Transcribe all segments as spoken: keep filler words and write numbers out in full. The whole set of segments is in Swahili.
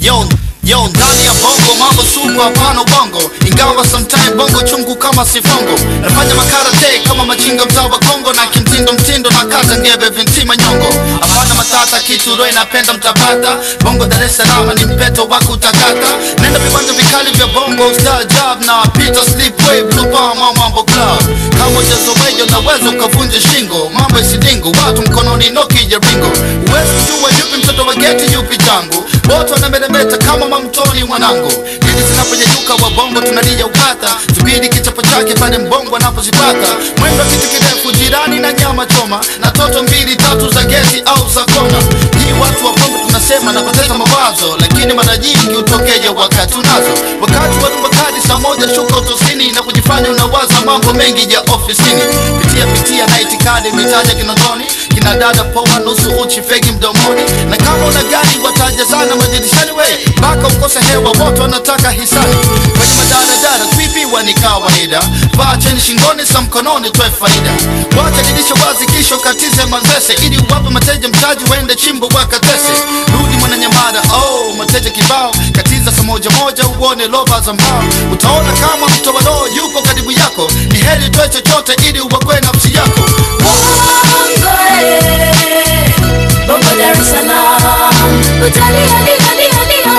Yo, yo, ndani ya bongo mambo sugu hapana bongo. Ingawa sometime bongo chungu kama sifongo. Nafanya makarate kama machinga mtaa wa Kongo. Na kimtindo mtindo na kaza ngebe vintima nyongo. Hapana matata kitu roe napenda mtapata. Bongo Dar es Salaam ni mpeto wa kutakata. Nenda viwanja vikali vya bongo star job. Na Peter Sleepway Blue Palm mambo club. Kama ujazowejo na wezo ukavunja shingo. Mambo isidingo watu mkononi noki ya ringo. Uwezi kujua yupi mtoto wa geti yupi jangu. Boto na melemeta kama mamtoni mwanangu. Dili zinapojejuka wa bongo tunalia ukata. Tubidi kichapo chake pale mbongo anapozipata. Mwendo kitu kirefu jirani na nyama choma. Na toto mbili tatu za geti au za kona. Hii watu wa bongo tunasema na pateta mawazo. Lakini mara nyingi utokeja wakati unazo. Wakati wa rumbakadi saa moja shuka utosini. Na kujifanya unawaza mambo mengi ya ofisini. Pitia pitia na itikadi mitaja kinotoni. Kina dada poa nusu uchi fegi mdomoni. Na kama una gari wataja sana majidishani we. Baka ukose hewa wote wanataka hisani. Kwenye madara dara swipiwa ni kawaida. Vaa cheni shingoni sa mkononi toe faida. Wacha didisha wazi kisho katize manzese. Ili uwape mateja mtaji wende chimbo wakatese. Rudi mwana nyamada oh mateja kibao. Katiza sa moja moja uone lova za mbao. Utaona kama mto wa roho yuko karibu yako. Ni heri toe chochote ili uwakwe nafsi yako. Bongo eh, Bongo Dar es Salaam. Utalia lia lia lia.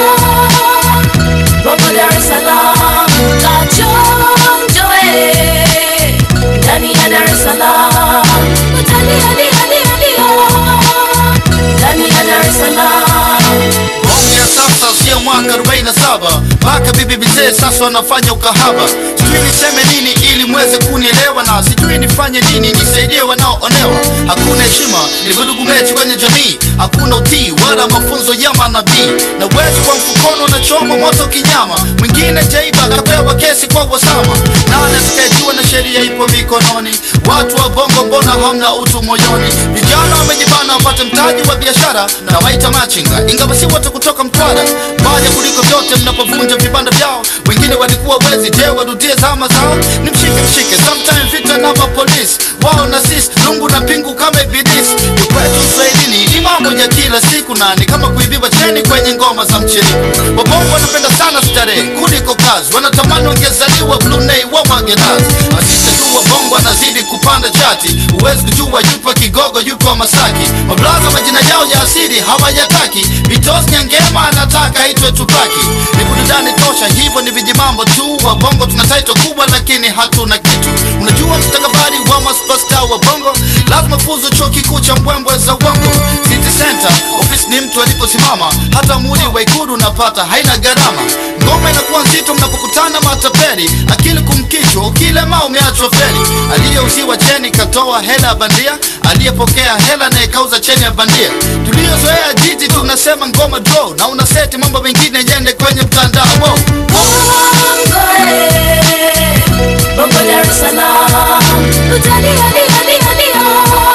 Bongo Dar es Salaam. Kachonjo eh, ndani ya Dar es Salaam. Utalia lia lia lia. Ndani ya Dar es Salaam. Bongo ya sasa sio mwaka arobaini na saba. Baka bibi bizee sasa wanafanya ukahaba. Sijui niseme nini ili mweze kunielewa. Na sijui nifanye nini nisaidie wanaoonewa. Hakuna heshima ni vurugu mechi kwenye jamii. Hakuna utii wala mafunzo ya manabii. Na wezi kwa mfukono na choma moto kinyama. Mwingine jaiba kapewa kesi kwa wasama. Nani atakayejua na sheria ipo mikononi. Watu wa bongo mbona hamna utu moyoni. Vijana wamejibana wapate mtaji wa biashara. Na waita machinga ingawa si wote kutoka Mtwara. Baya kuliko vyote mnapovunja vibanda vyao. Wengine walikuwa wezi je warudie zama zao. Ni mshike mshike sometime vita na mapolisi. Wao na sisi lungu na pingu kama ibilisi. Yukwetu Swahilini ni mambo ya kila siku. Na ni kama kuibiwa cheni kwenye ngoma za mchini. Wabongo wanapenda sana starehe kuliko kazi. Wanatamani wangezaliwa Brunei wa Magenazi. Asiste tu wabongo anazidi kupanda chati. Uwezi kujua yupo Kigogo yupo Masaki. Mablaza majina yao ya asili hawayataki. Vitos Nyangema anataka itwe Tupaki. Ni burudani tosha hivyo ni vijimambo tu. Wabongo tuna title kubwa lakini hatuna kitu. Unajua mstakabali wa maspasta wa bongo. Lazima fuzo chuo kikuu cha mbwembwe za uongo. City Center, office ni mtu aliposimama. Hata muli wa Ikulu unapata haina gharama. Ngoma inakuwa nzito mnapokutana matapeli. Akili kumkichwa ukilema umeachwa feli. Aliyeuziwa cheni katoa hela bandia. Aliyepokea hela na ikauza cheni ya bandia. Tuliozoea jiji tunasema ngoma draw. Na unaseti mambo mengine yende kwenye mtandao. Bongo eh, Bongo Dar es Salaam. Utalia lia lia lia.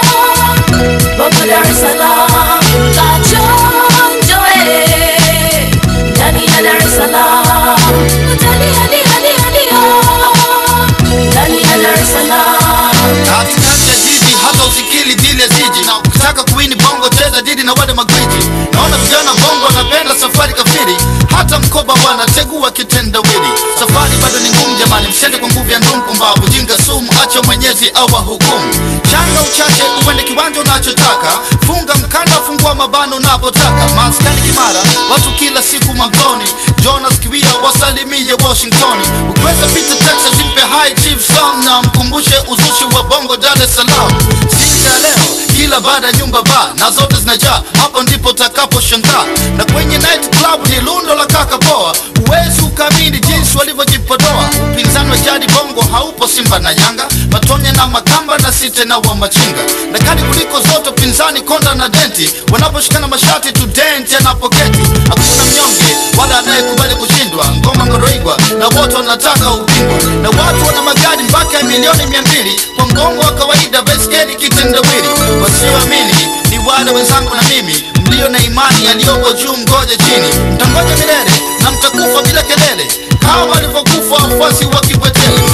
Bongo Dar es Salaam. Kachonjo eh, ndani ya Dar es Salaam. Utalia lia lia lia. Ndani ya Dar es Salaam. Katikati ya jiji hata usikili dili ya ziji. Na ukitaka kuwini bongo cheza didi na wade magwiji. Naona vijana bongo wanapenda safari kafiri. Hata mkoba wanategua kitendawili. Safari bado ni ngumu jamani. Msende kwa nguvu ya ndumpu mbavu. Jinga sumu acha mwenyezi awa hukumu. Changa uchache uwende kiwanja unachotaka. Funga mkanda fungua mabano unapotaka. Maskani Kimara watu kila siku maboni. Jonas Kiwia wasalimie Washington. Ukweza pita Texas impe high chief song. Na mkumbushe uzushi wa bongo Dar es Salaam. Sika leo kila baada nyumba ba na zote zinajaa. Hapo ndipo takapo shangaa. Na kwenye night club ni lundo la kaka poa. Uwezi ukamini jinsi walivyojipodoa. Upinzani wa jadi bongo haupo Simba na Yanga. Matonya na Makamba na Site na Wamachinga. Na kali kuliko zote pinzani Konda na Denti. Wanaposhikana mashati tu Denti anapoketi. Hakuna mnyonge wala anayekubali kushindwa. Ngoma ngoroigwa na wote wanataka ubingwa. Na watu wana magari mpaka ya milioni mia mbili. Kwa mgongo wa kawaida baiskeli kitendawili. Wasioamini ni wale wenzangu na mimi. Mlio na imani yaliyoko juu mgoje chini. Mtangoja milele na mtakufa bila kelele. Kama walivyokufa wafuasi wa Kikwete.